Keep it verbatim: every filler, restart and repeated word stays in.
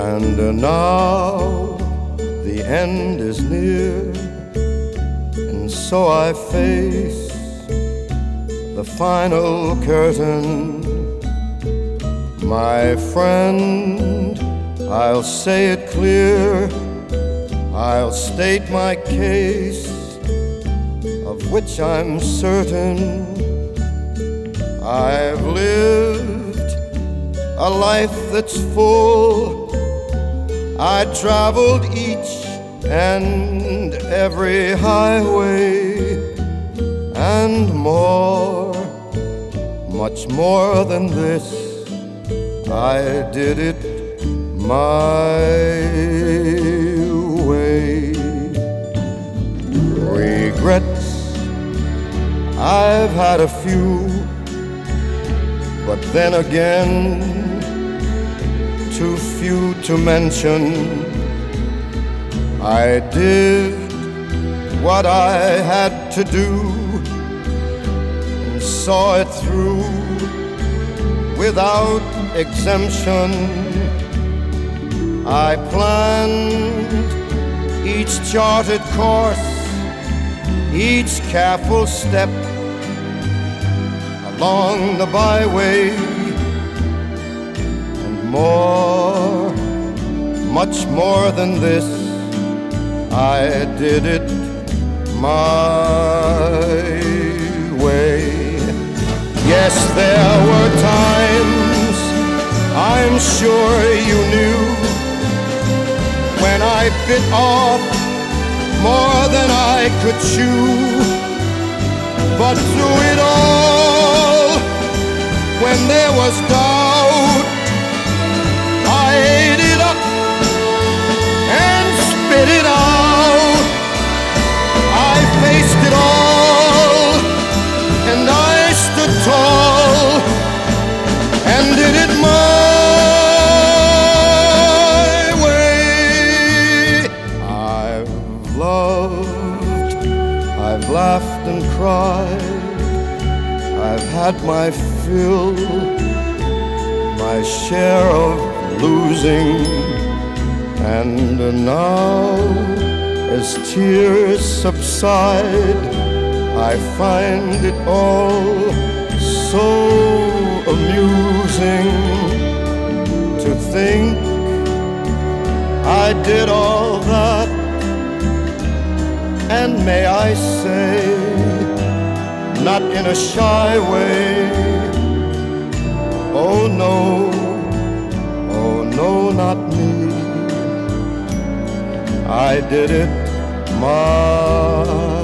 And now the end is near, and so I face the final curtain. My friend, I'll say it clear, I'll state my case, of which I'm certain. I've lived a life that's full. I traveled each and every highway, and more, much more than this, I did it my way. Regrets, I've had a few, but then again, too few to mention. I did what I had to do and saw it through without exemption. I planned each charted course, each careful step along the byway, and more, much more than this, I did it my way. Yes, there were times, I'm sure you knew, when I bit off more than I could chew. But through it all, when there was doubt, I ate it up and spit it out. I faced it all, and I stood tall and did it my way. I've loved, I've laughed and cried, I've had my fill, my share of losing, and now as tears subside, I find it all so amusing to think I did all that. And may I say, not in a shy way, oh no, oh no, not me. I did it my